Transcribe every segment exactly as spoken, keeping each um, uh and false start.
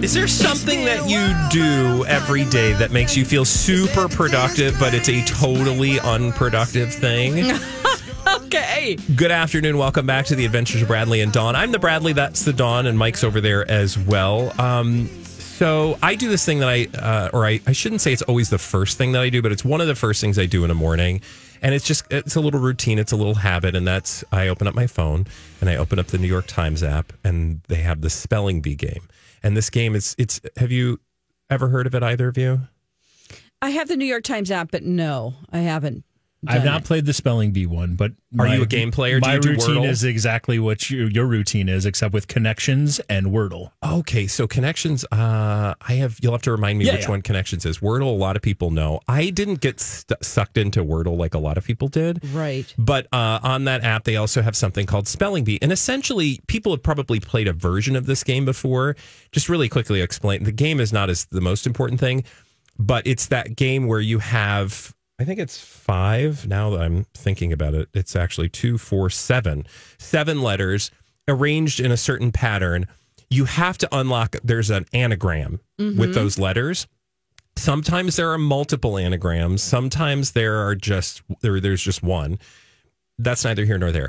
Is there something that you do every day that makes you feel super productive, but it's a totally unproductive thing? Okay. Good afternoon. Welcome back to the Adventures of Bradley and Dawn. I'm the Bradley, that's the Dawn, and Mike's over there as well. Um, so I do this thing that I, uh, or I, I shouldn't say it's always the first thing that I do, but it's one of the first things I do in the morning. And it's just, it's a little routine. It's a little habit. And that's, I open up my phone and I open up the New York Times app and they have the spelling bee game. And this game is, it's, have you ever heard of it, either of you? I have the New York Times app, but no, I haven't. I've not it. played the spelling bee one, but are my, you a game player? Do my you do routine Wordle? is exactly what you, your routine is, except with Connections and Wordle. Okay, so Connections, uh, I have, you'll have to remind me yeah, which yeah. one Connections is. Wordle, a lot of people know. I didn't get st- sucked into Wordle like a lot of people did. Right. But uh, on that app, they also have something called Spelling Bee. And essentially, people have probably played a version of this game before. Just really quickly explain, the game is not as the most important thing, but it's that game where you have, I think it's five. Now that I'm thinking about it, it's actually two, four, seven. Seven letters arranged in a certain pattern. You have to unlock, there's an anagram mm-hmm. with those letters. Sometimes there are multiple anagrams. Sometimes there are just, there, there's just one. That's neither here nor there.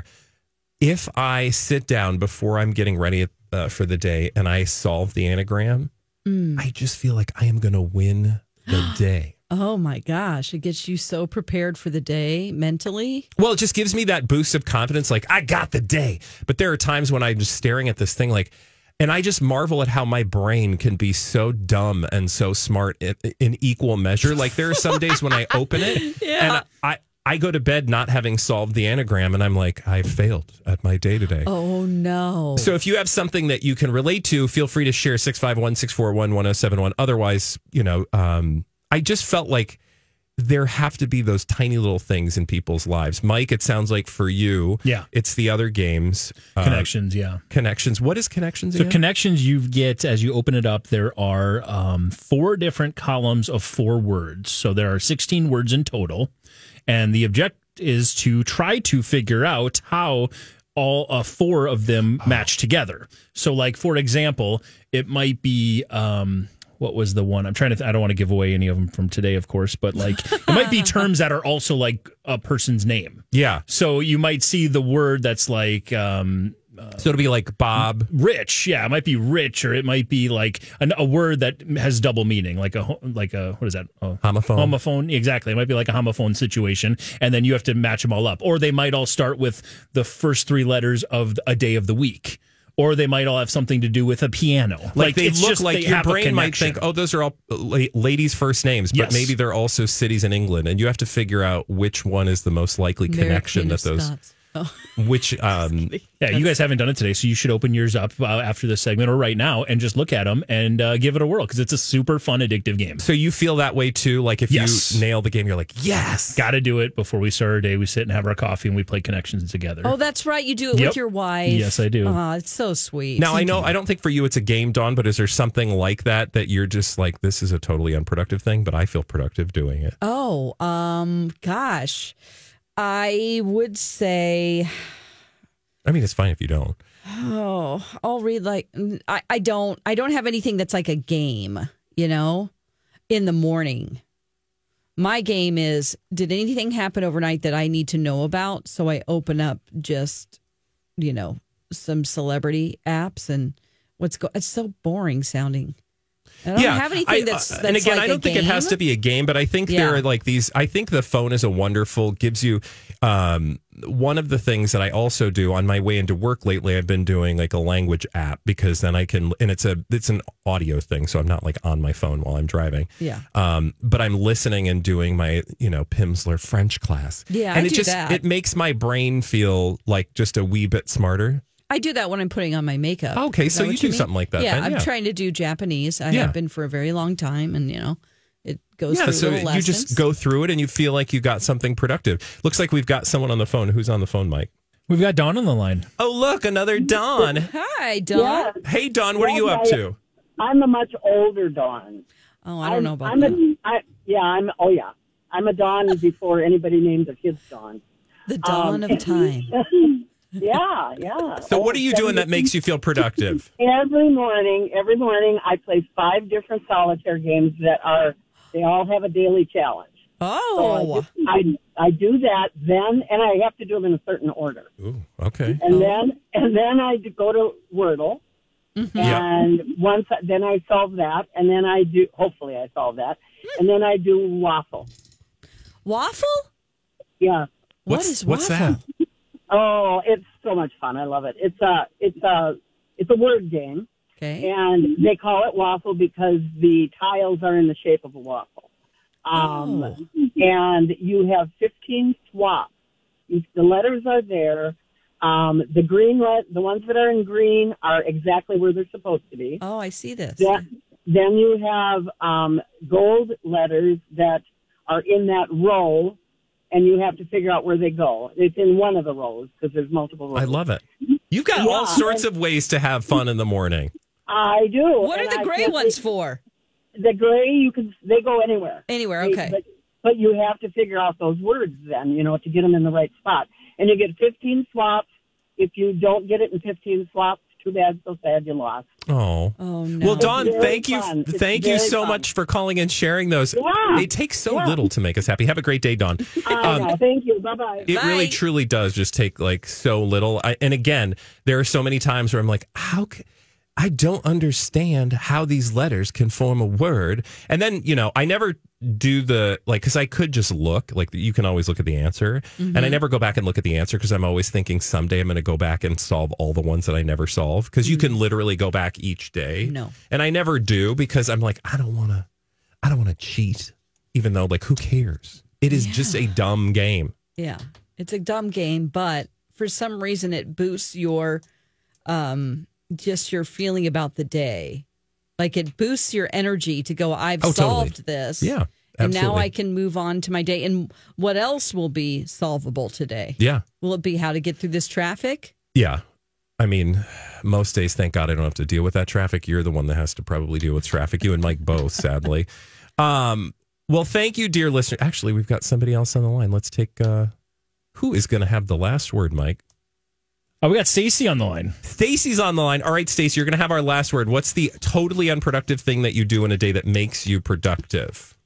If I sit down before I'm getting ready uh, for the day and I solve the anagram, mm. I just feel like I am going to win the day. Oh my gosh, it gets you so prepared for the day mentally. Well, it just gives me that boost of confidence, like, I got the day. But there are times when I'm just staring at this thing like, and I just marvel at how my brain can be so dumb and so smart in, in equal measure. Like, there are some days when I open it yeah. and I, I go to bed not having solved the anagram and I'm like, I failed at my day today. Oh, no. So if you have something that you can relate to, feel free to share six five one, six four one, one oh seven one. Otherwise, you know, um, I just felt like there have to be those tiny little things in people's lives. Mike, it sounds like for you, yeah, it's the other games. Connections, uh, yeah. Connections. What is Connections So again? Connections, you get, as you open it up, there are um, four different columns of four words. So there are sixteen words in total. And the object is to try to figure out how all uh, four of them match together. So, like, for example, it might be... Um, what was the one? I'm trying to, th- I don't want to give away any of them from today, of course, but like it might be terms that are also like a person's name. Yeah. So you might see the word that's like, um, uh, so it'll be like Bob. Rich. Yeah. It might be rich, or it might be like an, a word that has double meaning, like a, like a, what is that? Oh, homophone. Homophone. Exactly. It might be like a homophone situation. And then you have to match them all up. Or they might all start with the first three letters of a day of the week. Or they might all have something to do with a piano. Like, like they it's look just, like they your have a brain might connection. think, oh, those are all la- ladies' first names, but Yes. maybe they're also cities in England, and you have to figure out which one is the most likely Mary connection Queen that of those. Scots. Oh. Which, um, yeah, you guys haven't done it today, so you should open yours up uh, after this segment or right now and just look at them and uh, give it a whirl, because it's a super fun, addictive game. So you feel that way too? Like if Yes. you nail the game, you're like, yes. Got to do it before we start our day. We sit and have our coffee and we play Connections together. Oh, that's right. You do it Yep. with your wife. Yes, I do. Oh, it's so sweet. Now, I know, I don't think for you it's a game, Dawn, but is there something like that that you're just like, this is a totally unproductive thing, but I feel productive doing it? Oh, um, gosh. I would say... I mean, it's fine if you don't. Oh, I'll read like I, I don't I don't have anything that's like a game, you know, in the morning. My game is, did anything happen overnight that I need to know about? So I open up just, you know, some celebrity apps and what's go. It's so boring sounding. I don't yeah, have anything I, that's, uh, that's and again, like I don't a think it has game. to be a game, but I think Yeah. there are like these. I think the phone is a wonderful, gives you um, one of the things that I also do on my way into work lately. I've been doing like a language app, because then I can, and it's a it's an audio thing, so I'm not like on my phone while I'm driving. Yeah. Um, but I'm listening and doing my you know Pimsleur French class. Yeah, and I it do just that. it makes my brain feel like just a wee bit smarter. I do that when I'm putting on my makeup. Okay, Is so that you what do mean? something like that. Yeah, then, I'm yeah. trying to do Japanese. I Yeah. have been for a very long time, and you know, it goes Yeah, through so little you lessons. just go through it and you feel like you got something productive. Looks like we've got someone on the phone. Who's on the phone, Mike? We've got Dawn on the line. Oh, look, another Dawn. Hi, Dawn. Yeah. Hey, Dawn, what are you up to? I'm a much older Dawn. Oh, I don't I'm, know about I'm that. A, I, yeah, I'm. Oh, yeah. I'm a Dawn before anybody named a kid's Dawn. The dawn Um, of time. Yeah, yeah. So what are you doing that makes you feel productive? Every morning, every morning, I play five different solitaire games that are, they all have a daily challenge. Oh. So I, I, I do that then, and I have to do them in a certain order. Ooh, okay. And then, and then I go to Wordle. Mm-hmm. And once, I, then I solve that, and then I do, hopefully I solve that, and then I do waffle. Waffle? Yeah. What What's, is what's waffle? that? Oh, it's so much fun. I love it. It's a, it's a, it's a word game. Okay. And they call it waffle because the tiles are in the shape of a waffle. Um, Oh. And you have fifteen swaps. The letters are there. Um, the green, le- the ones that are in green are exactly where they're supposed to be. Oh, I see this. That, then you have um, gold letters that are in that row, and you have to figure out where they go. It's in one of the rows because there's multiple rows. I love it. You've got Yeah. all sorts of ways to have fun in the morning. I do. What and are the I gray can't ones think- for? The gray, you can they go anywhere. Anywhere, They- okay. But, but you have to figure out those words then, you know, to get them in the right spot. And you get fifteen swaps. If you don't get it in fifteen swaps, too bad, so sad, you lost. Oh. Oh, no. Well, Dawn, It's very thank you, fun. It's thank you very so fun. much for calling and sharing those. Yeah. They take so Yeah. little to make us happy. Have a great day, Dawn. I Um, know. Thank you. Bye-bye. It really, Bye. truly does just take like so little. I, and again, there are so many times where I'm like, how ca I don't understand how these letters can form a word. And then, you know, I never do the like, because I could just look, like you can always look at the answer. Mm-hmm. And I never go back and look at the answer because I'm always thinking someday I'm going to go back and solve all the ones that I never solve. Because you can literally go back each day. No. And I never do because I'm like, I don't want to, I don't want to cheat, even though like, who cares? It is just a dumb game. Yeah. It's a dumb game, but for some reason it boosts your um just your feeling about the day. Like it boosts your energy to go, I've Oh, totally. solved this. Yeah. And now absolutely. I can move on to my day. And what else will be solvable today? Yeah. Will it be how to get through this traffic? Yeah. I mean, most days, thank God I don't have to deal with that traffic. You're the one that has to probably deal with traffic. You and Mike both, sadly. Um, well, thank you, dear listener. Actually, we've got somebody else on the line. Let's take, uh, who is going to have the last word, Mike? Oh, we got Stacy on the line. Stacy's on the line. All right, Stacy, you're going to have our last word. What's the totally unproductive thing that you do in a day that makes you productive?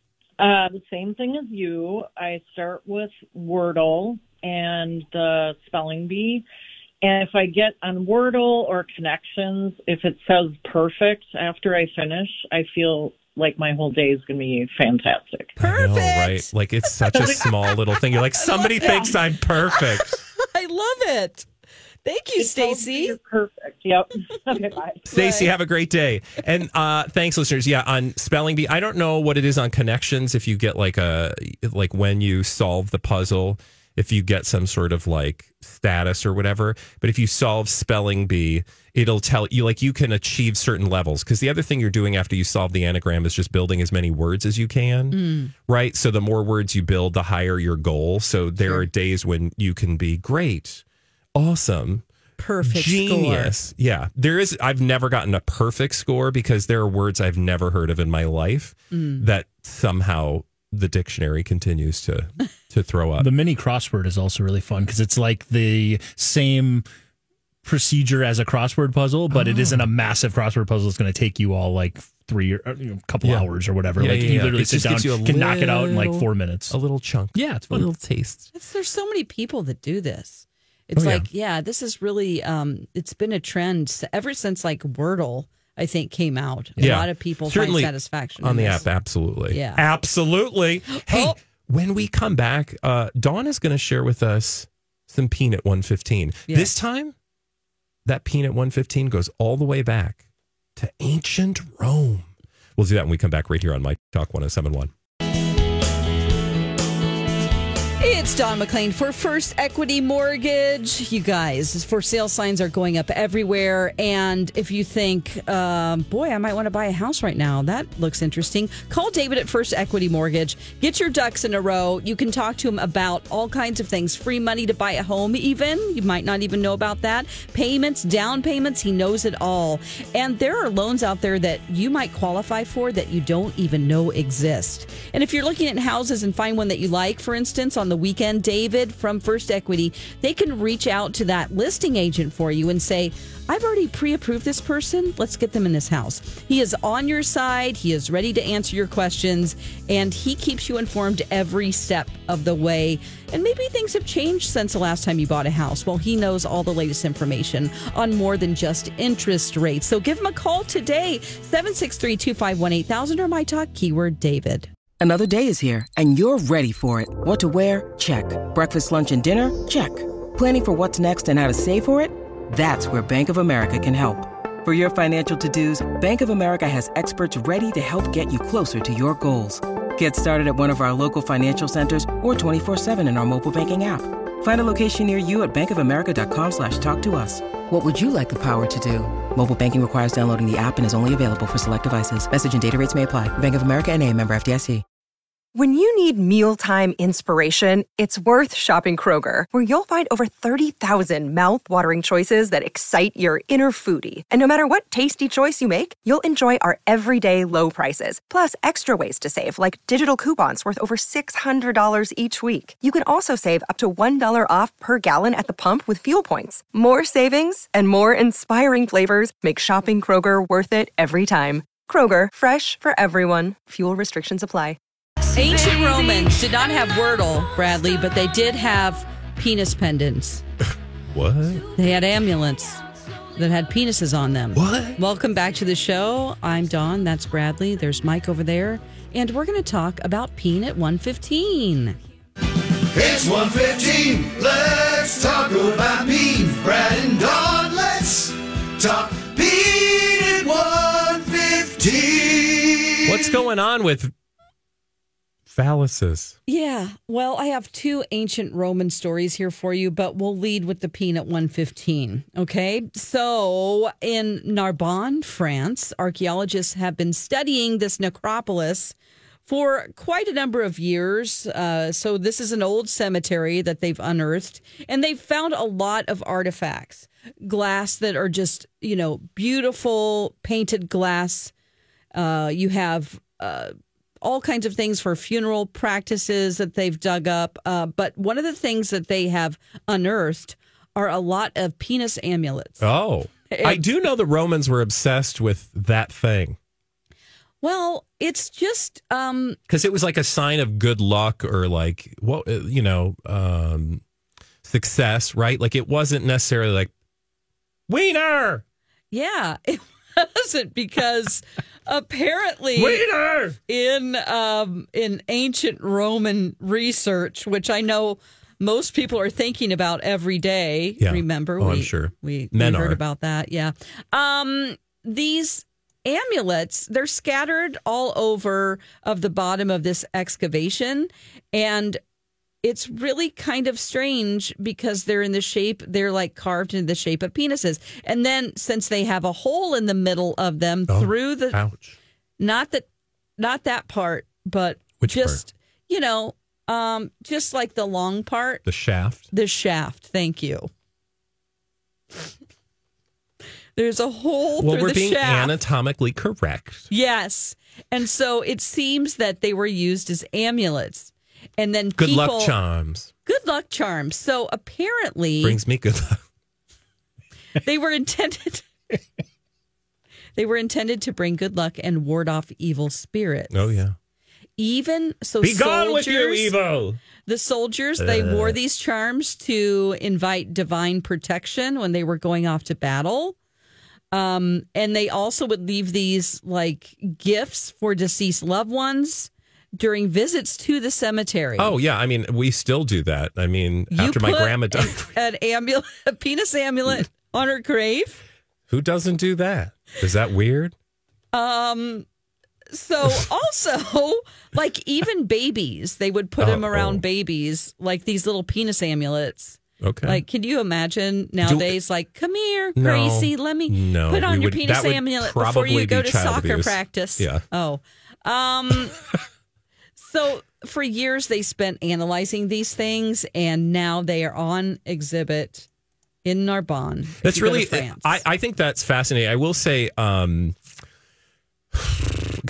Uh, the same thing as you. I start with Wordle and the spelling bee. And if I get on Wordle or Connections, if it says perfect after I finish, I feel like my whole day is going to be fantastic. I know, Perfect. right? Like, it's such a small little thing. You're like, somebody thinks I'm perfect. I love it. Thank you, It tells me Stacy. you're perfect. Yep. Okay, bye. Stacey, Right. have a great day. And uh, thanks, listeners. Yeah, on spelling bee, I don't know what it is on Connections. If you get like a like when you solve the puzzle, if you get some sort of like status or whatever. But if you solve spelling bee, it'll tell you like you can achieve certain levels. Because the other thing you're doing after you solve the anagram is just building as many words as you can. Right. So the more words you build, the higher your goal. So there Sure. are days when you can be great, awesome. Perfect Genius. score. Yeah. There is, I've never gotten a perfect score because there are words I've never heard of in my life Mm. that somehow the dictionary continues to to throw up. The mini crossword is also really fun because it's like the same procedure as a crossword puzzle, but it isn't a massive crossword puzzle. It's going to take you all like three or you know, a couple Yeah. hours or whatever. Yeah, like yeah, you yeah. literally It sit just down, gives you a can knock it out in like little- four minutes. A little chunk. Yeah, it's A fun. little taste. It's, there's so many people that do this. It's Oh, yeah. like, yeah. this is really, um, it's been a trend s- ever since like Wordle, I think, came out. A Yeah. lot of people Certainly find satisfaction on in the this. app. Absolutely. Yeah. Absolutely. Hey, Oh. when we come back, uh, Dawn is going to share with us some Peanut one fifteen. Yes. This time, that Peanut one fifteen goes all the way back to ancient Rome. We'll do that when we come back right here on My Talk one oh seven point one. It's Don McLean for First Equity Mortgage. You guys, for sale signs are going up everywhere. And if you think, um, boy, I might want to buy a house right now, that looks interesting, call David at First Equity Mortgage. Get your ducks in a row. You can talk to him about all kinds of things. Free money to buy a home, even. You might not even know about that. Payments, down payments. He knows it all. And there are loans out there that you might qualify for that you don't even know exist. And if you're looking at houses and find one that you like, for instance, on the weekend, weekend. David from First Equity, they can reach out to that listing agent for you and say, I've already pre-approved this person. Let's get them in this house. He is on your side. He is ready to answer your questions, and he keeps you informed every step of the way. And maybe things have changed since the last time you bought a house. Well, he knows all the latest information on more than just interest rates. So give him a call today, seven six three, two five one, eight thousand or My Talk, keyword David. Another day is here, and you're ready for it. What to wear? Check. Breakfast, lunch, and dinner? Check. Planning for what's next and how to save for it? That's where Bank of America can help. For your financial to-dos, Bank of America has experts ready to help get you closer to your goals. Get started at one of our local financial centers or twenty-four seven in our mobile banking app. Find a location near you at bankofamerica.com slash talk to us. What would you like the power to do? Mobile banking requires downloading the app and is only available for select devices. Message and data rates may apply. Bank of America N A, member F D I C. When you need mealtime inspiration, it's worth shopping Kroger, where you'll find over thirty thousand mouth-watering choices that excite your inner foodie. And no matter what tasty choice you make, you'll enjoy our everyday low prices, plus extra ways to save, like digital coupons worth over six hundred dollars each week. You can also save up to one dollar off per gallon at the pump with fuel points. More savings and more inspiring flavors make shopping Kroger worth it every time. Kroger, fresh for everyone. Fuel restrictions apply. Ancient Romans did not have Wordle, Bradley, but they did have penis pendants. What? They had amulets that had penises on them. What? Welcome back to the show. I'm Dawn. That's Bradley. There's Mike over there. And we're going to talk about Peanut one fifteen. It's one fifteen. Let's talk about Peanut. Brad and Dawn. Let's talk Peanut one fifteen. What's going on with phalluses? Yeah, well, I have two ancient Roman stories here for you, but we'll lead with the Peanut one fifteen, okay? So, in Narbonne, France, archaeologists have been studying this necropolis for quite a number of years. Uh, so, this is an old cemetery that they've unearthed, and they've found a lot of artifacts. Glass that are just, you know, beautiful painted glass. Uh, you have Uh, all kinds of things for funeral practices that they've dug up. Uh, but one of the things that they have unearthed are a lot of penis amulets. Oh, And- I do know the Romans were obsessed with that thing. Well, it's just... Um, because it was like a sign of good luck or like, what, uh, you know, um, success, right? Like it wasn't necessarily like, wiener! yeah, it wasn't because apparently... Wiener! in um, in ancient Roman research, which I know most people are thinking about every day. Yeah. Remember, Oh, we, I'm sure. we, Men we heard are. about that. Yeah, um, these amulets, they're scattered all over of the bottom of this excavation, and it's really kind of strange because they're in the shape, they're like carved in the shape of penises, and then since they have a hole in the middle of them Oh, through the ouch. not that not that part, but Which just you know um just like the long part, The shaft? the shaft. Thank you. There's a hole Well, through we're the being shaft. anatomically correct. Yes, and so it seems that they were used as amulets, and then Good people, luck charms. good luck charms. So apparently, Brings me good luck. they were intended. They were intended to bring good luck and ward off evil spirits. Oh, yeah. Even so, Be gone with you, soldiers- evil! The soldiers, they Uh. wore these charms to invite divine protection when they were going off to battle. Um, and they also would leave these like gifts for deceased loved ones during visits to the cemetery. Oh, yeah. I mean, we still do that. I mean, You after my put grandma died. an, an amulet, a penis amulet on her grave. Who doesn't do that? Is that weird? Um, so also, like even babies, they would put Oh, them around oh. babies, like these little penis amulets. Okay. Like, can you imagine nowadays? like, come here, No. Gracie. Let me No, put on we your would- penis that would amulet before probably you go be to child soccer abuse. practice. Yeah. Oh, um. So for years they spent analyzing these things, and now they are on exhibit in Narbonne. if That's you go to really, France. I, I think that's fascinating. I will say, um, because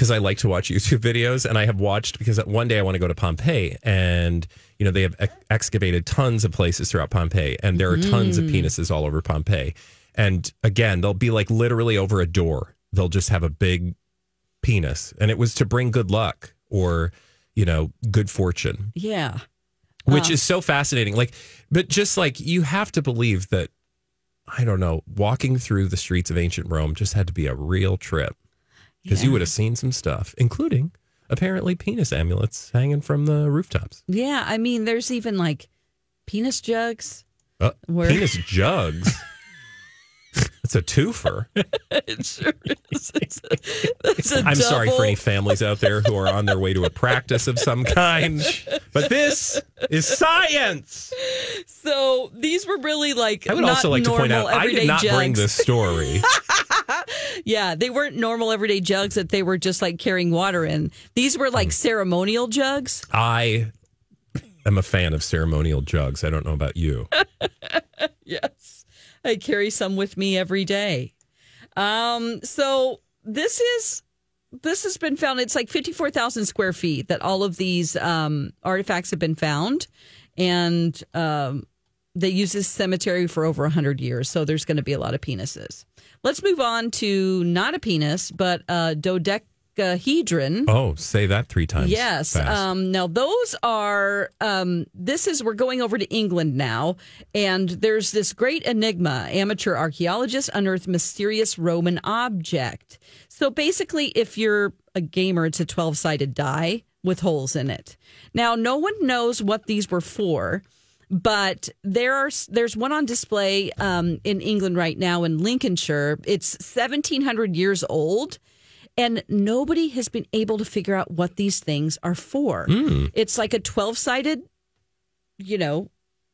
because I like to watch YouTube videos, and I have watched because one day I want to go to Pompeii, and you know they have ex- excavated tons of places throughout Pompeii, and there are tons of penises all over Pompeii. And again, they'll be like literally over a door. They'll just have a big penis, and it was to bring good luck or you know good fortune. Yeah, which uh, is so fascinating. Like, but just like you have to believe that. I don't know. Walking through the streets of ancient Rome just had to be a real trip. Because yeah. you would have seen some stuff, including apparently penis amulets hanging from the rooftops. Yeah, I mean, there's even like penis jugs. Uh, where... Penis jugs? It's a twofer. It sure is. It's a, it's a I'm double. sorry for any families out there who are on their way to a practice of some kind, but this is science. So these were really like. I would not also like to point out, I did not jugs. bring this story. Yeah, they weren't normal everyday jugs that they were just like carrying water in. These were like ceremonial jugs. I am a fan of ceremonial jugs. I don't know about you. Yes. I carry some with me every day. Um, so this is this has been found. It's like fifty-four thousand square feet that all of these um, artifacts have been found, and um, they use this cemetery for over one hundred years. So there's going to be a lot of penises. Let's move on to not a penis, but a dodecahedron. Oh, say that three times. Yes. Um, now, those are, um, this is, we're going over to England now, and there's this great enigma. Amateur archaeologists unearthed mysterious Roman object. So basically, if you're a gamer, it's a twelve-sided die with holes in it. Now, no one knows what these were for. But there are there's one on display um, in England right now in Lincolnshire. It's seventeen hundred years old, and nobody has been able to figure out what these things are for. Mm. It's like a twelve-sided, you know,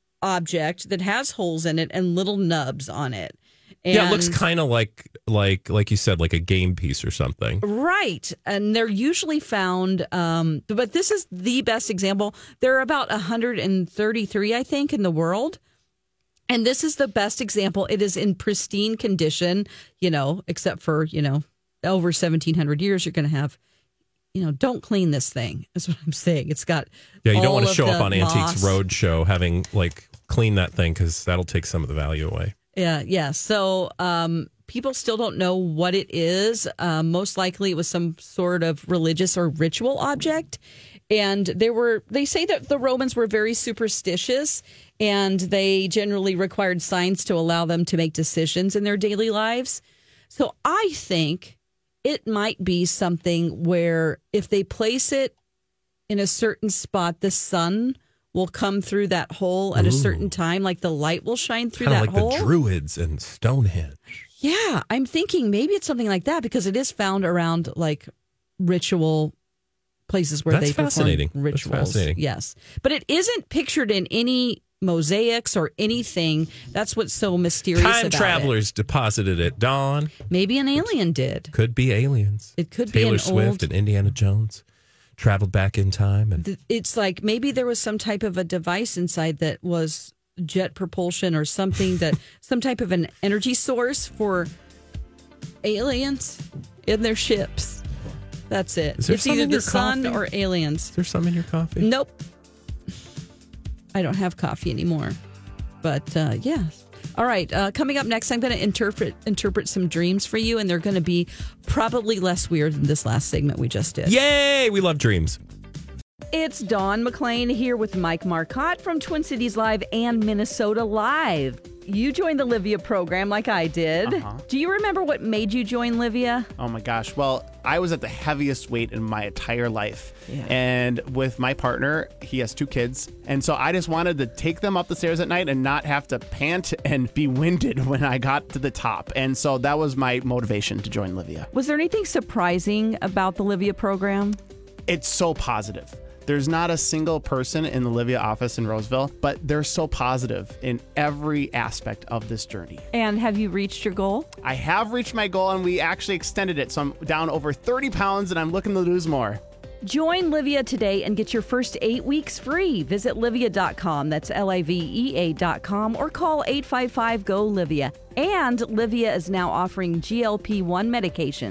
object that has holes in it and little nubs on it. And yeah, it looks kind of like like like you said, like a game piece or something. Right. And they're usually found, um, but this is the best example. There are about one hundred thirty-three, I think, in the world. And this is the best example. It is in pristine condition, you know, except for, you know, over seventeen hundred years, you're going to have, you know, don't clean this thing. That's what I'm saying. It's got Yeah, you don't all want to of show the up on moss. Antiques Roadshow having like clean that thing because that'll take some of the value away. Yeah, yeah. So um, people still don't know what it is. Um, most likely, it was some sort of religious or ritual object, and they were. They say that the Romans were very superstitious, and they generally required signs to allow them to make decisions in their daily lives. So I think it might be something where if they place it in a certain spot, the sun will come through that hole at Ooh. a certain time, like the light will shine through Kind of that like hole. the Druids and Stonehenge. Yeah, I'm thinking maybe it's something like that because it is found around like ritual places where That's they perform fascinating. That's rituals. fascinating. Yes, but it isn't pictured in any mosaics or anything. That's what's so mysterious Time about travelers deposited it, Dawn. it. Maybe an alien did. Could be aliens. It could Taylor be an Swift old. and Indiana Jones traveled back in time. And th- It's like maybe there was some type of a device inside that was jet propulsion or something that some type of an energy source for aliens in their ships. That's it. Is there It's some either in the your sun coffee? or aliens. is there some in your coffee? Nope. I don't have coffee anymore. But uh, yeah. All right. Uh, coming up next, I'm going to interpret interpret some dreams for you, and they're going to be probably less weird than this last segment we just did. Yay! We love dreams. It's Dawn McClain here with Mike Marcotte from Twin Cities Live and Minnesota Live. You joined the Livia program like I did. Uh-huh. Do you remember what made you join Livia? Oh my gosh. Well, I was at the heaviest weight in my entire life. Yeah. And with my partner, he has two kids. And so I just wanted to take them up the stairs at night and not have to pant and be winded when I got to the top. And so that was my motivation to join Livia. Was there anything surprising about the Livia program? It's so positive. There's not a single person in the Livia office in Roseville, but they're so positive in every aspect of this journey. And have you reached your goal? I have reached my goal, and we actually extended it. So I'm down over thirty pounds, and I'm looking to lose more. Join Livia today and get your first eight weeks free. Visit livia dot com. That's L I V E A dot com or call eight five five, G O, Livia. And Livia is now offering G L P one medications.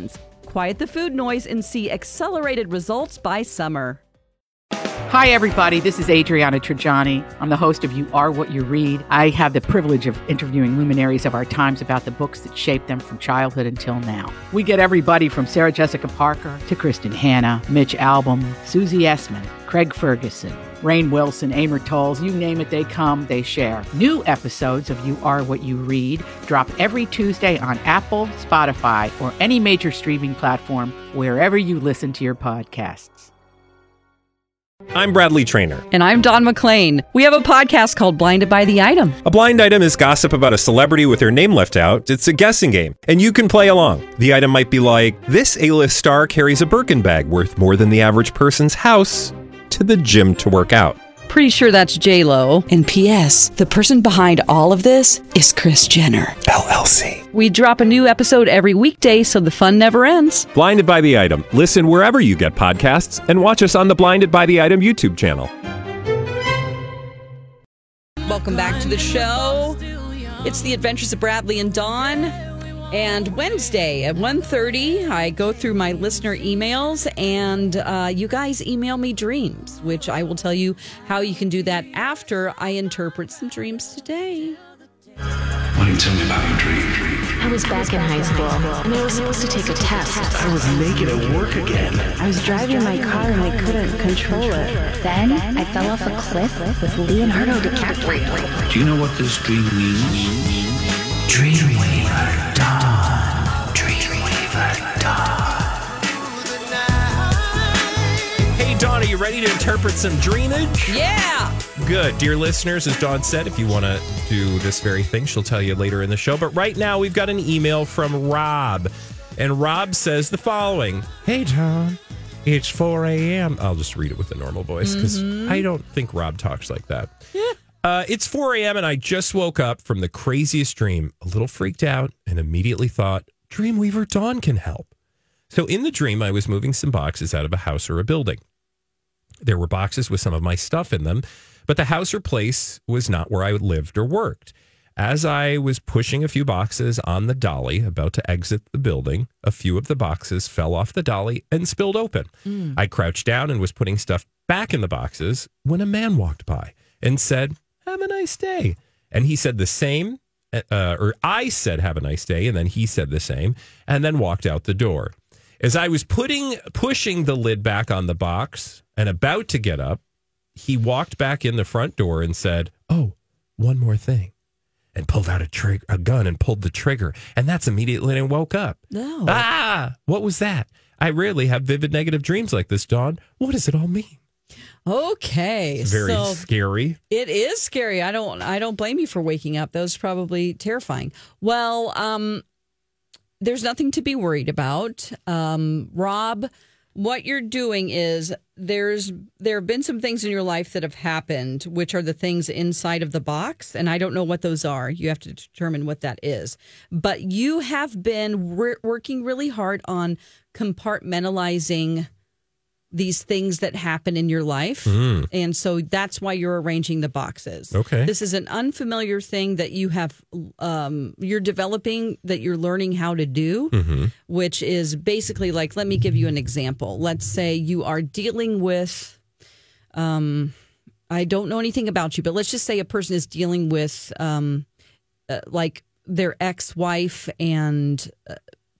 quiet the food noise and see accelerated results by summer. Hi, everybody. This is Adriana Trajani. I'm the host of You Are What You Read. I have the privilege of interviewing luminaries of our times about the books that shaped them from childhood until now. We get everybody from Sarah Jessica Parker to Kristen Hanna, Mitch Albom, Susie Essman, Craig Ferguson, Rainn Wilson, Amor Tolls, you name it, they come, they share. New episodes of You Are What You Read drop every Tuesday on Apple, Spotify, or any major streaming platform wherever you listen to your podcasts. I'm Bradley Trainer. And I'm Don McClain. We have a podcast called Blinded by the Item. A blind item is gossip about a celebrity with their name left out. It's a guessing game, and you can play along. The item might be like, this A-list star carries a Birkin bag worth more than the average person's house to the gym to work out. Pretty sure that's J-Lo. And P S the person behind all of this is Kris Jenner, L L C. We drop a new episode every weekday so the fun never ends. Blinded by the Item. Listen wherever you get podcasts and watch us on the Blinded by the Item YouTube channel. Welcome back to the show. It's the Adventures of Bradley and Dawn. And Wednesday at one thirty, I go through my listener emails, and uh, you guys email me dreams, which I will tell you how you can do that after I interpret some dreams today. Why don't you tell me about your dream? I was back in high school, and I was supposed to take a test. I was naked at work again. I was driving my car, and I couldn't control it. Then I fell off a cliff with Leonardo DiCaprio. Do you know what this dream means? Dreamweaver Dawn. Dreamweaver Dawn. Hey, Dawn, are you ready to interpret some dreamage? Yeah. Good. Dear listeners, as Dawn said, if you want to do this very thing, she'll tell you later in the show. But right now, we've got an email from Rob. And Rob says the following. Hey, Dawn, it's four a.m. I'll just read it with a normal voice because mm-hmm. I don't think Rob talks like that. Yeah. Uh, it's four a.m. and I just woke up from the craziest dream, a little freaked out, and immediately thought, Dreamweaver Dawn can help. So in the dream, I was moving some boxes out of a house or a building. There were boxes with some of my stuff in them, but the house or place was not where I lived or worked. As I was pushing a few boxes on the dolly, about to exit the building, a few of the boxes fell off the dolly and spilled open. Mm. I crouched down and was putting stuff back in the boxes when a man walked by and said, have a nice day. And he said the same, uh, or I said, have a nice day. And then he said the same and then walked out the door. As I was putting, pushing the lid back on the box and about to get up, he walked back in the front door and said, oh, one more thing. And pulled out a, trig- a gun and pulled the trigger. And that's immediately when I woke up. No. Ah, what was that? I rarely have vivid negative dreams like this, Dawn. What does it all mean? Okay, it's very so scary. It is scary. I don't. I don't blame you for waking up. That was probably terrifying. Well, um, there's nothing to be worried about, um, Rob. What you're doing is there's there have been some things in your life that have happened, which are the things inside of the box, and I don't know what those are. You have to determine what that is. But you have been re- working really hard on compartmentalizing these things that happen in your life. Mm. And so that's why you're arranging the boxes. Okay. This is an unfamiliar thing that you have, um, you're developing, that you're learning how to do, mm-hmm. which is basically like, let me give you an example. Let's say you are dealing with, um, I don't know anything about you, but let's just say a person is dealing with um, uh, like their ex-wife and uh,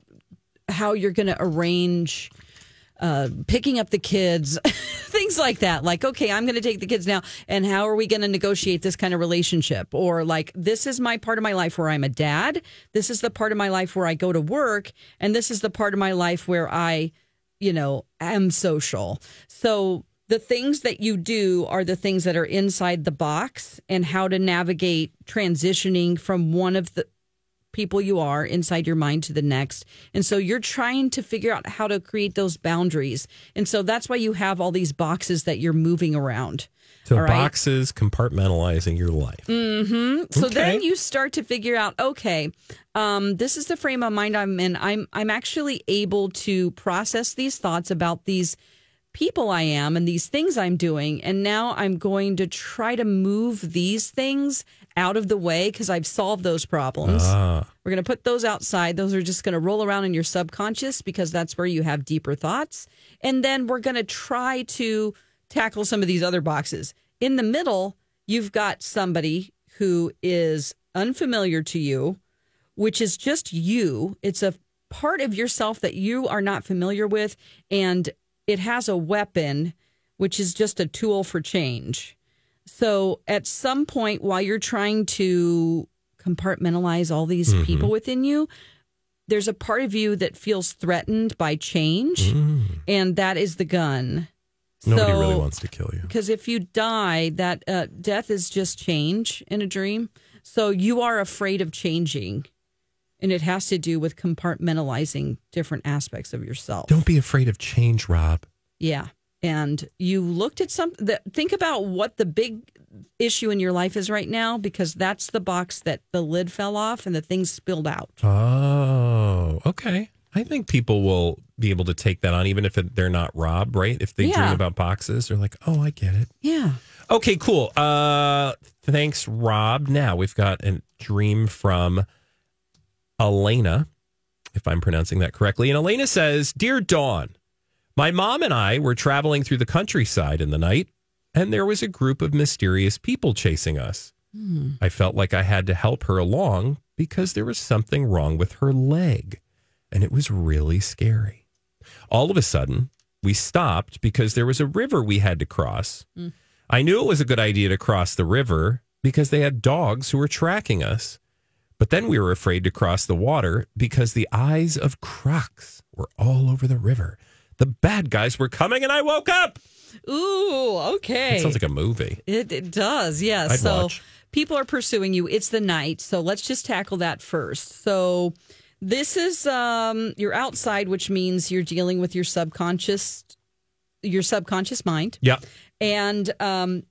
how you're going to arrange Uh, picking up the kids, things like that. Like, okay, I'm going to take the kids now, and how are we going to negotiate this kind of relationship? Or like, this is my part of my life where I'm a dad. This is the part of my life where I go to work, and this is the part of my life where I, you know, am social. So the things that you do are the things that are inside the box, and how to navigate transitioning from one of the people you are inside your mind to the next. And so you're trying to figure out how to create those boundaries. And so that's why you have all these boxes that you're moving around. So all right? Boxes compartmentalizing your life. Mm-hmm. So okay. Then you start to figure out, okay, um, this is the frame of mind I'm in. I'm I'm actually able to process these thoughts about these people I am and these things I'm doing. And now I'm going to try to move these things out of the way because I've solved those problems. Ah. We're going to put those outside. Those are just going to roll around in your subconscious because that's where you have deeper thoughts. And then we're going to try to tackle some of these other boxes. In the middle, you've got somebody who is unfamiliar to you, which is just you. It's a part of yourself that you are not familiar with, and it has a weapon, which is just a tool for change. So at some point while you're trying to compartmentalize all these Mm-hmm. people within you, there's a part of you that feels threatened by change, Mm. and that is the gun. Nobody So- really wants to kill you. Because if you die, that uh, death is just change in a dream. So you are afraid of changing, and it has to do with compartmentalizing different aspects of yourself. Don't be afraid of change, Rob. Yeah. And you looked at some, the, think about what the big issue in your life is right now, because that's the box that the lid fell off and the things spilled out. Oh, okay. I think people will be able to take that on, even if it, they're not Rob, right? If they Yeah. dream about boxes, they're like, oh, I get it. Yeah. Okay, cool. Uh, thanks, Rob. Now we've got a dream from Elena, if I'm pronouncing that correctly. And Elena says, Dear Dawn, my mom and I were traveling through the countryside in the night, and there was a group of mysterious people chasing us. Hmm. I felt like I had to help her along because there was something wrong with her leg, and it was really scary. All of a sudden, we stopped because there was a river we had to cross. Mm. I knew it was a good idea to cross the river because they had dogs who were tracking us. But then we were afraid to cross the water because the eyes of crocs were all over the river. The bad guys were coming, and I woke up. Ooh, okay. It sounds like a movie. It, it does, yes. I'd so watch. people are pursuing you. It's the night. So let's just tackle that first. So this is, um, you're outside, which means you're dealing with your subconscious, your subconscious mind. Yeah. And um,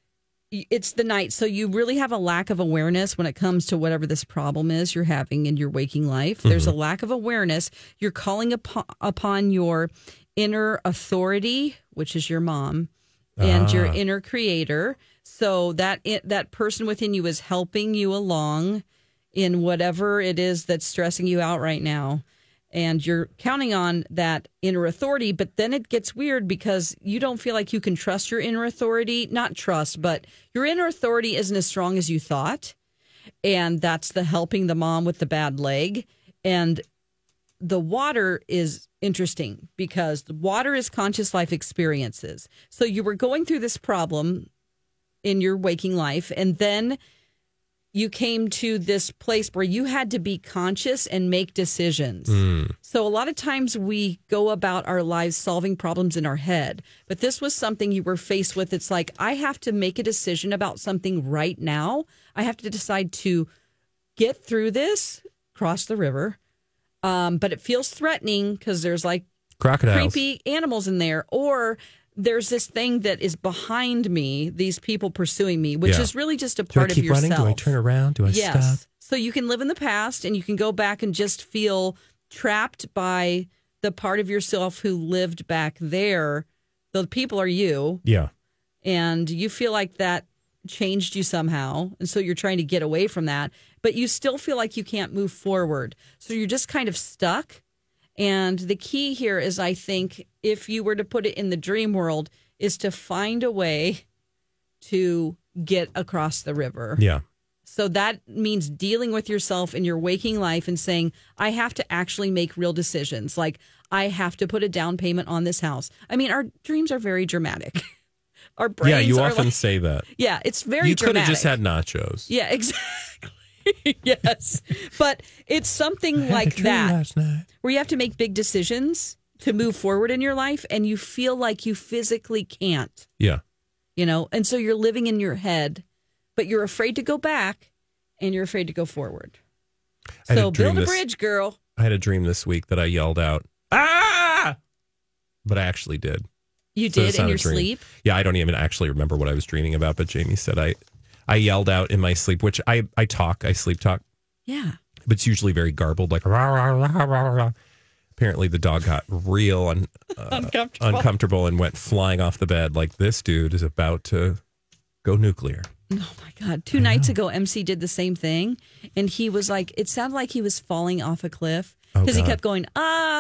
it's the night. So you really have a lack of awareness when it comes to whatever this problem is you're having in your waking life. There's a lack of awareness. You're calling upon, upon your inner authority, which is your mom, and your Ah. inner creator. So that that person within you is helping you along in whatever it is that's stressing you out right now. And you're counting on that inner authority, but then it gets weird because you don't feel like you can trust your inner authority. Not trust, but your inner authority isn't as strong as you thought. And that's the helping the mom with the bad leg. And the water is interesting because the water is conscious life experiences. So you were going through this problem in your waking life, and then you came to this place where you had to be conscious and make decisions. Mm. So a lot of times we go about our lives solving problems in our head, but this was something you were faced with. It's like, I have to make a decision about something right now. I have to decide to get through this, cross the river. Um, but it feels threatening because there's like Crocodiles. creepy animals in there, or there's this thing that is behind me, these people pursuing me, which Yeah. is really just a Do I part of keep yourself. running? Do I turn around? Do I yes. stop? So you can live in the past and you can go back and just feel trapped by the part of yourself who lived back there. The people are you, Yeah. and you feel like that changed you somehow. And so you're trying to get away from that, but you still feel like you can't move forward. So you're just kind of stuck. And the key here is, I think, if you were to put it in the dream world, is to find a way to get across the river. Yeah. So that means dealing with yourself in your waking life and saying, I have to actually make real decisions. Like, I have to put a down payment on this house. I mean, our dreams are very dramatic. Our brains Yeah, you are often like, say that. yeah, it's very You could dramatic. have just had nachos. Yeah, exactly. Yes. But it's something like dream that last night. where you have to make big decisions to move forward in your life and you feel like you physically can't, Yeah. you know, and so you're living in your head, but you're afraid to go back and you're afraid to go forward. I had So a dream build a this- bridge, girl. I had a dream this week that I yelled out, ah! But I actually did. You So did it's in not a your dream. sleep? Yeah, I don't even actually remember what I was dreaming about, but Jamie said I I yelled out in my sleep, which I, I talk, I sleep talk, Yeah. but it's usually very garbled, like rah, rah, rah, rah, rah. Apparently the dog got real un, uh, Uncomfortable. uncomfortable and went flying off the bed like this dude is about to go nuclear. Oh my God. Two nights ago, M C did the same thing. And he was like, it sounded like he was falling off a cliff because Oh, he God. kept going,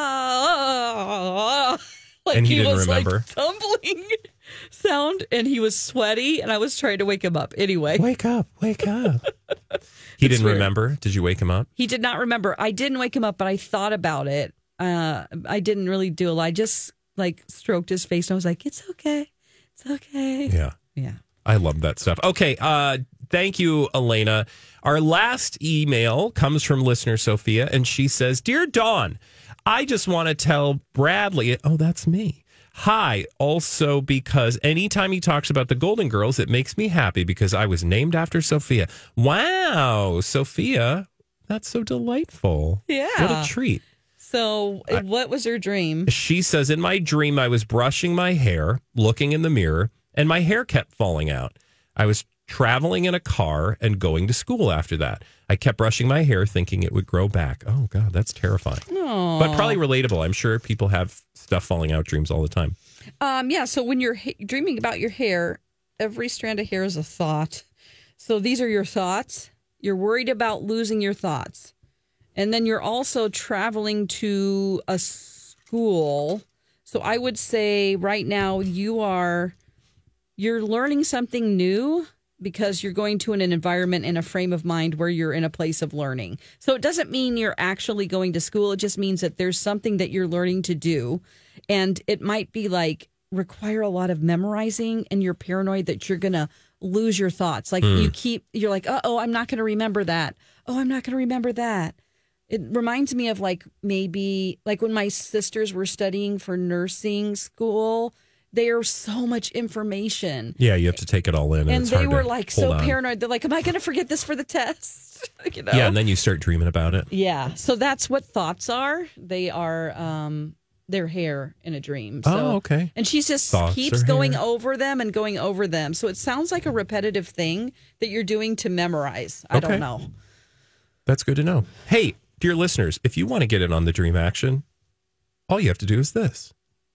ah. Like And he didn't was remember. like tumbling sound and he was sweaty and I was trying to wake him up. Anyway, Wake up, wake up. He didn't weird. remember. Did you wake him up? he did not remember. I didn't wake him up, but I thought about it. Uh, I didn't really do a lot. I just like stroked his face and I was like, it's okay. It's okay. Yeah. Yeah. I love that stuff. Okay. Uh, thank you, Elena. Our last email comes from listener Sophia, and she says, Dear Dawn, I just want to tell Bradley, oh, that's me. Hi. Also, because anytime he talks about the Golden Girls, it makes me happy because I was named after Sophia. Wow, Sophia, that's so delightful. Yeah. What a treat. So, what was your dream? She says, in my dream, I was brushing my hair, looking in the mirror, and my hair kept falling out. I was traveling in a car and going to school after that. I kept brushing my hair, thinking it would grow back. Oh, God, that's terrifying. Aw. But probably relatable. I'm sure people have stuff falling out dreams all the time. Um, yeah, so when you're ha- dreaming about your hair, every strand of hair is a thought. So these are your thoughts. You're worried about losing your thoughts. And then you're also traveling to a school. So I would say right now you are you're learning something new because you're going to an, an environment and a frame of mind where you're in a place of learning. So it doesn't mean you're actually going to school. It just means that there's something that you're learning to do. And it might be like require a lot of memorizing and you're paranoid that you're going to lose your thoughts. Like Mm. you keep, you're like, uh-oh, I'm not going to remember that. Oh, I'm not going to remember that. It reminds me of like maybe like when my sisters were studying for nursing school, there's so much information. Yeah, you have to take it all in. And, And it's they hard were to like hold so on. paranoid. They're like, am I going to forget this for the test? you know? Yeah, and then you start dreaming about it. Yeah. So that's what thoughts are. They are um, their hair in a dream. So, Oh, okay. And she just Thoughts keeps are going hair. over them and going over them. So it sounds like a repetitive thing that you're doing to memorize. I Okay. don't know. That's good to know. Hey, dear listeners, if you want to get in on the dream action, all you have to do is this.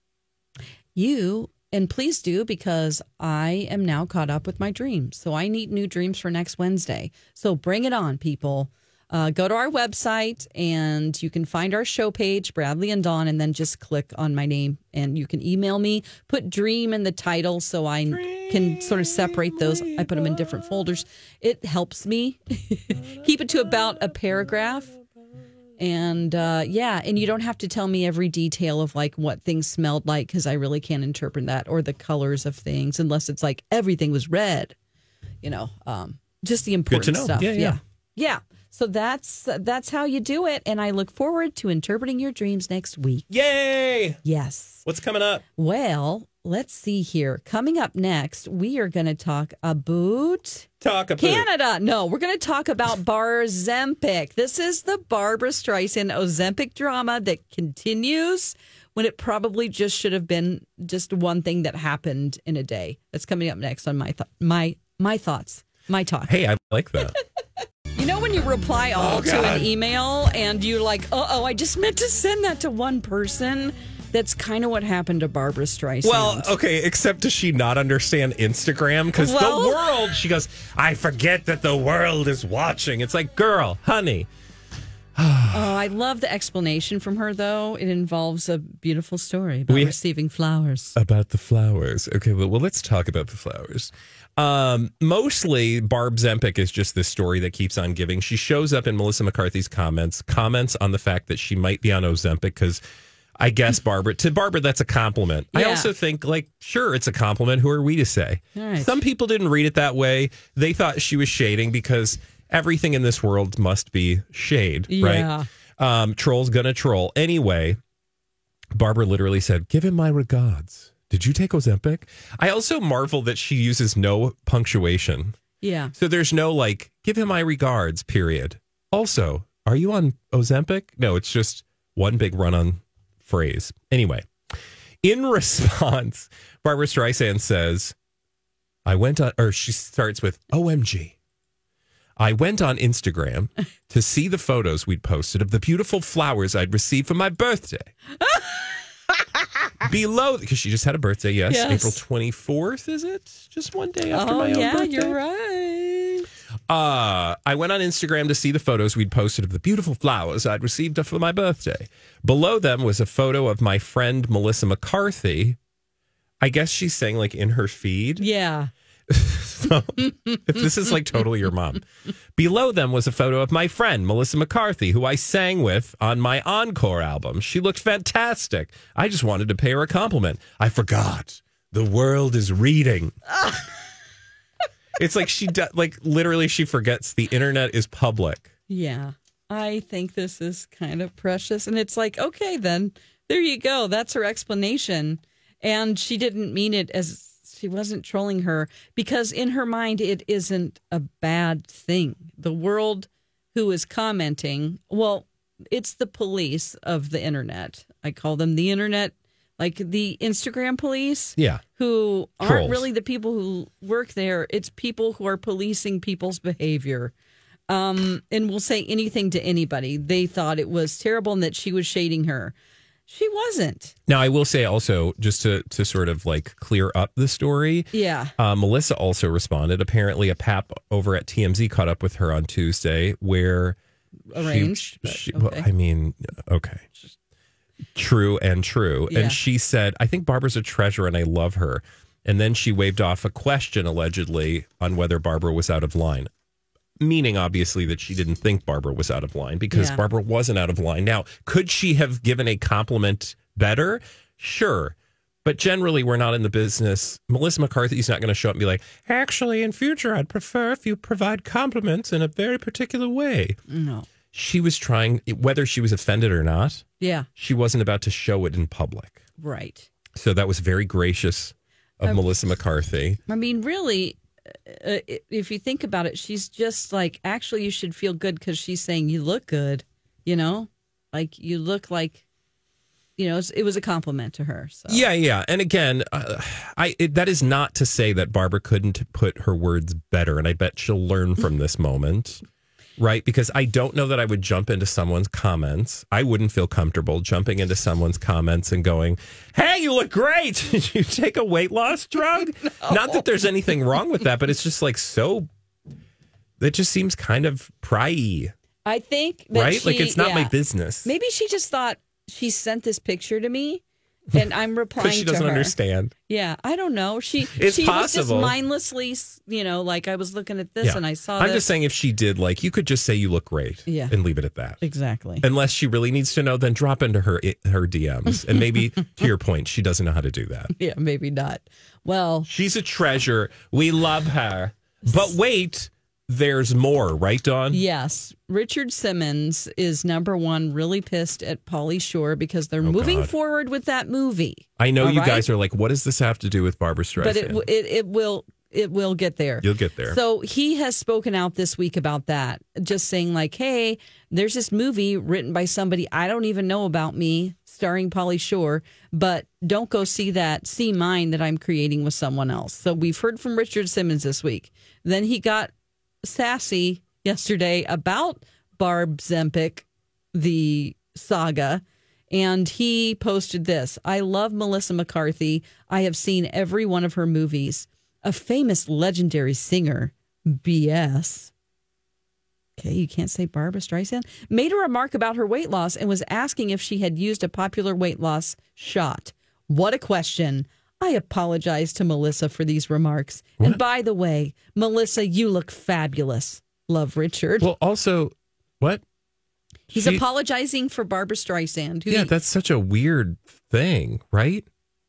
You, and please do, because I am now caught up with my dreams. So I need new dreams for next Wednesday. So bring it on, people. Uh, go to our website and you can find our show page, Bradley and Dawn, and then just click on my name and you can email me. Put dream in the title so I dream, can sort of separate those. I put them in different folders. It helps me keep it to about a paragraph. And uh, yeah, and you don't have to tell me every detail of like what things smelled like because I really can't interpret that or the colors of things unless it's like everything was red, you know, um, just the important Good to know. stuff. Yeah, yeah. yeah. Yeah. So that's that's how you do it. And I look forward to interpreting your dreams next week. Yay! Yes. What's coming up? Well, let's see here. Coming up next, we are going to talk about Talk about Canada. No, we're going to talk about Barzempic. This is the Barbara Streisand Ozempic drama that continues when it probably just should have been just one thing that happened in a day. That's coming up next on my th- my my thoughts, my talk. Hey, I like that. You know when you reply all Oh, to God. an email and you're like, uh-oh, I just meant to send that to one person? That's kind of what happened to Barbara Streisand. Well, okay, except does she not understand Instagram? Because Well- the world, she goes, I forget that the world is watching. It's like, girl, honey. Oh, I love the explanation from her, though. It involves a beautiful story about We- receiving flowers. About the flowers. Okay, well, well, let's talk about the flowers. Um, mostly, Barb Zempic is just this story that keeps on giving. She shows up in Melissa McCarthy's comments, comments on the fact that she might be on Ozempic because I guess Barbara, to Barbara, that's a compliment. I Yeah. also think, like, sure, it's a compliment. Who are we to say? All right. Some people didn't read it that way. They thought she was shading because everything in this world must be shade, Yeah. right? Um, troll's gonna troll. Anyway, Barbara literally said, give him my regards. Did you take Ozempic? I also marvel that she uses no punctuation. Yeah. So there's no like, give him my regards, period. Also, are you on Ozempic? No, it's just one big run on phrase. Anyway, in response, Barbara Streisand says, I went on, or she starts with, O M G. I went on Instagram to see the photos we'd posted of the beautiful flowers I'd received for my birthday. Below, because she just had a birthday, yes, Yes. April twenty-fourth, is it? Just one day after Oh, my own yeah, birthday. you're right. Uh, I went on Instagram to see the photos we'd posted of the beautiful flowers I'd received for my birthday. Below them was a photo of my friend Melissa McCarthy. I guess she's saying like in her feed. Yeah. So, if this is like totally your mom. Below them was a photo of my friend Melissa McCarthy, who I sang with on my Encore album. She looked fantastic. I just wanted to pay her a compliment. I forgot. The world is reading. It's like she do, like literally she forgets the internet is public. Yeah. I think this is kind of precious. And it's like, okay, then there you go. That's her explanation. And she didn't mean it as she wasn't trolling her, because in her mind, it isn't a bad thing. The world who is commenting, well, it's the police of the internet. I call them the internet, like the Instagram police. Yeah. Who aren't Trolls. really the people who work there. It's people who are policing people's behavior. Um, and will say anything to anybody. They thought it was terrible and that she was shading her. She wasn't. Now, I will say also, just to, to sort of like clear up the story. Yeah. Uh, Melissa also responded. Apparently, a pap over at T M Z caught up with her on Tuesday where. Arranged. She, she, okay. well, I mean, okay. True and true. Yeah. And she said, I think Barbara's a treasure and I love her. And then she waved off a question allegedly on whether Barbara was out of line. Meaning, obviously, that she didn't think Barbara was out of line because Yeah. Barbara wasn't out of line. Now, could she have given a compliment better? Sure. But generally, we're not in the business. Melissa McCarthy's not going to show up and be like, actually, in future, I'd prefer if you provide compliments in a very particular way. No. She was trying, whether she was offended or not, Yeah. she wasn't about to show it in public. Right. So that was very gracious of Um, Melissa McCarthy. I mean, really, uh, if you think about it, she's just like, actually, you should feel good because she's saying you look good, you know? Like, you look like, you know, it's, it was a compliment to her. So. Yeah, yeah. And again, uh, I it, that is not to say that Barbara couldn't put her words better. And I bet she'll learn from this moment. Right, because I don't know that I would jump into someone's comments. I wouldn't feel comfortable jumping into someone's comments and going, hey, you look great. Did you take a weight loss drug? No. Not that there's anything wrong with that, but it's just like so, it just seems kind of pry-y. I think that Right? she, Like it's not yeah. my business. Maybe she just thought she sent this picture to me and I'm replying Because she to doesn't her. understand. Yeah, I don't know. She It's she was possible. just mindlessly, you know, like I was looking at this Yeah. and I saw I'm this. just saying if she did, like, you could just say you look great Yeah. and leave it at that. Exactly. Unless she really needs to know, then drop into her her D Ms. And maybe, to your point, she doesn't know how to do that. Yeah, maybe not. Well, she's a treasure. We love her. But wait, there's more, right, Dawn? Yes. Richard Simmons is number one, really pissed at Pauly Shore because they're Oh, moving God. forward with that movie. I know All you right? guys are like, what does this have to do with Barbara Streisand? But it, w- it it will it will get there. You'll get there. So he has spoken out this week about that, just saying like, hey, there's this movie written by somebody I don't even know about me, starring Pauly Shore, but don't go see that. See mine that I'm creating with someone else. So we've heard from Richard Simmons this week. Then he got sassy yesterday about Barb Zempic, the saga. And he posted this. I love Melissa McCarthy. I have seen every one of her movies. A famous legendary singer, B S. Okay, you can't say Barbara Streisand. Made a remark about her weight loss and was asking if she had used a popular weight loss shot. What a question. I apologize to Melissa for these remarks. What? And by the way, Melissa, you look fabulous. Love, Richard. Well, also, what? He's She- apologizing for Barbara Streisand. Who Yeah, he- that's such a weird thing, right?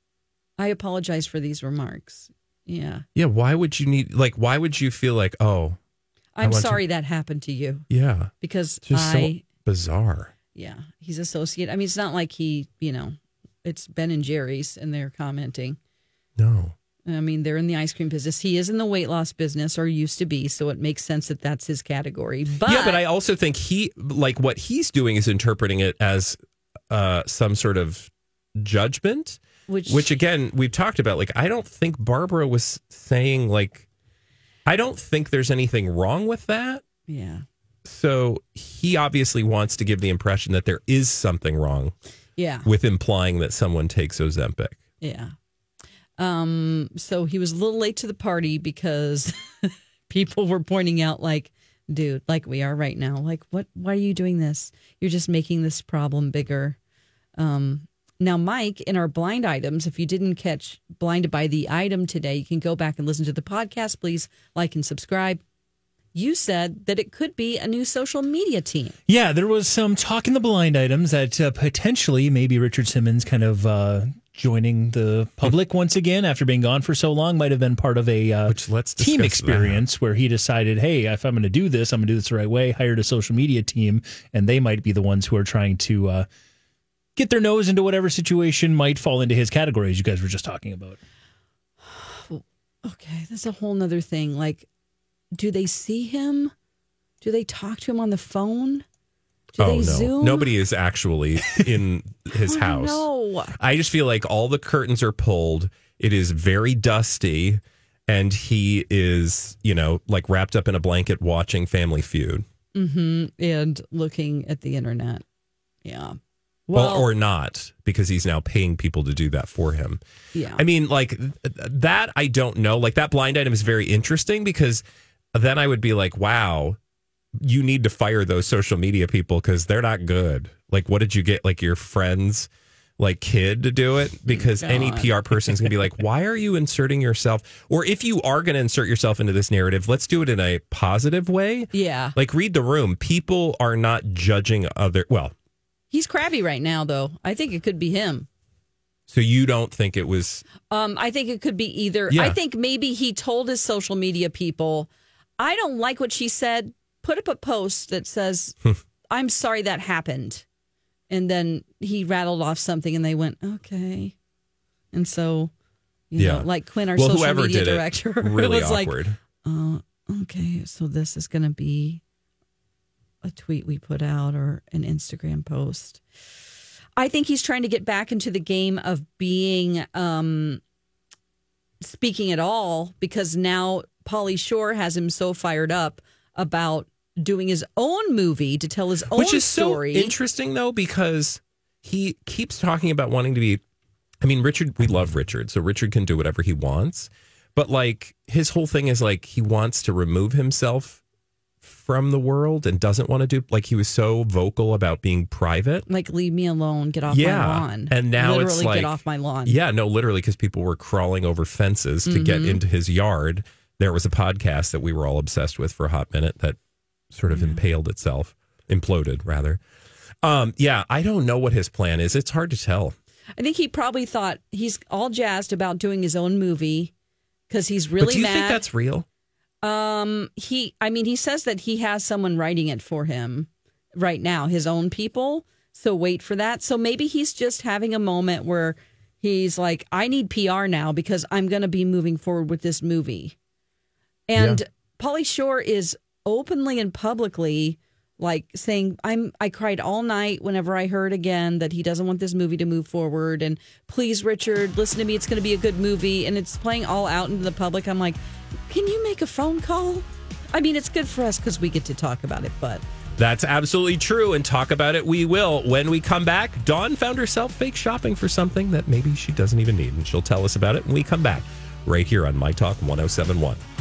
I apologize for these remarks. Yeah. Yeah, why would you need, like, why would you feel like, oh, I I'm want to- sorry that happened to you. yeah. Because Just so I, bizarre. yeah, he's associate. I mean, it's not like he, you know, it's Ben and Jerry's and they're commenting. No. I mean, they're in the ice cream business. He is in the weight loss business or used to be. So it makes sense that that's his category. But yeah, but I also think he, like, what he's doing is interpreting it as uh, some sort of judgment, Which- which again, we've talked about. Like, I don't think Barbara was saying, like, I don't think there's anything wrong with that. yeah. So he obviously wants to give the impression that there is something wrong Yeah. with implying that someone takes Ozempic. Yeah. Um, so he was a little late to the party because people were pointing out, like, dude, like we are right now, like, what? Why are you doing this? You're just making this problem bigger. Um, now, Mike, in our blind items, if you didn't catch Blinded by the Item today, you can go back and listen to the podcast. Please like and subscribe. You said that it could be a new social media team. Yeah, there was some talk in the blind items that uh, potentially maybe Richard Simmons kind of uh, joining the public once again after being gone for so long might have been part of a uh, Which let's team discuss experience that. where he decided, hey, if I'm going to do this, I'm going to do this the right way, hired a social media team, and they might be the ones who are trying to uh, get their nose into whatever situation might fall into his category, as you guys were just talking about. Okay, that's a whole nother thing. Like, do they see him? Do they talk to him on the phone? Do oh, they no. Zoom? Nobody is actually in his house. No. I just feel like all the curtains are pulled. It is very dusty. And he is, you know, like wrapped up in a blanket watching Family Feud. Mm-hmm. And looking at the internet. Yeah. Well, well, or not, because he's now paying people to do that for him. Yeah. I mean, like th- that, I don't know. Like that blind item is very interesting because then I would be like, wow, you need to fire those social media people because they're not good. Like, what did you get? Like your friend's like kid to do it? Because God. any P R person is going to be like, why are you inserting yourself? Or if you are going to insert yourself into this narrative, let's do it in a positive way. Yeah. Like read the room. People are not judging other. Well, he's crabby right now, though. I think it could be him. so you don't think it was? Um, I think it could be either. Yeah. I think maybe he told his social media people, I don't like what she said. Put up a post that says, I'm sorry that happened. And then he rattled off something and they went, okay. And so, you Yeah. know, like Quinn, our Well, social whoever media did it, director, really was awkward. like, oh, okay, so this is going to be a tweet we put out or an Instagram post. I think he's trying to get back into the game of being um, speaking at all because now Pauly Shore has him so fired up about doing his own movie to tell his own Which is story. so interesting, though, because he keeps talking about wanting to be. I mean, Richard, we love Richard, so Richard can do whatever he wants. But like his whole thing is like he wants to remove himself from the world and doesn't want to do, like he was so vocal about being private. Like, leave me alone, get off Yeah. my lawn. And now literally it's like, get off my lawn. Yeah, no, literally, because people were crawling over fences to get Mhm. into his yard. There was a podcast that we were all obsessed with for a hot minute that sort of impaled itself, imploded rather. Um, yeah, I don't know what his plan is. It's hard to tell. I think he probably thought he's all jazzed about doing his own movie because he's really but do you mad. think that's real? Um, he, I mean, he says that he has someone writing it for him right now, his own people. So wait for that. So maybe he's just having a moment where he's like, I need P R now because I'm going to be moving forward with this movie. And Yeah. Pauly Shore is openly and publicly like saying, I'm, I cried all night whenever I heard again that he doesn't want this movie to move forward. And please, Richard, listen to me. It's going to be a good movie. And it's playing all out into the public. I'm like, can you make a phone call? I mean, it's good for us because we get to talk about it, but That's absolutely true. And talk about it we will. When we come back, Dawn found herself fake shopping for something that maybe she doesn't even need. And she'll tell us about it when we come back right here on My Talk one oh seven point one.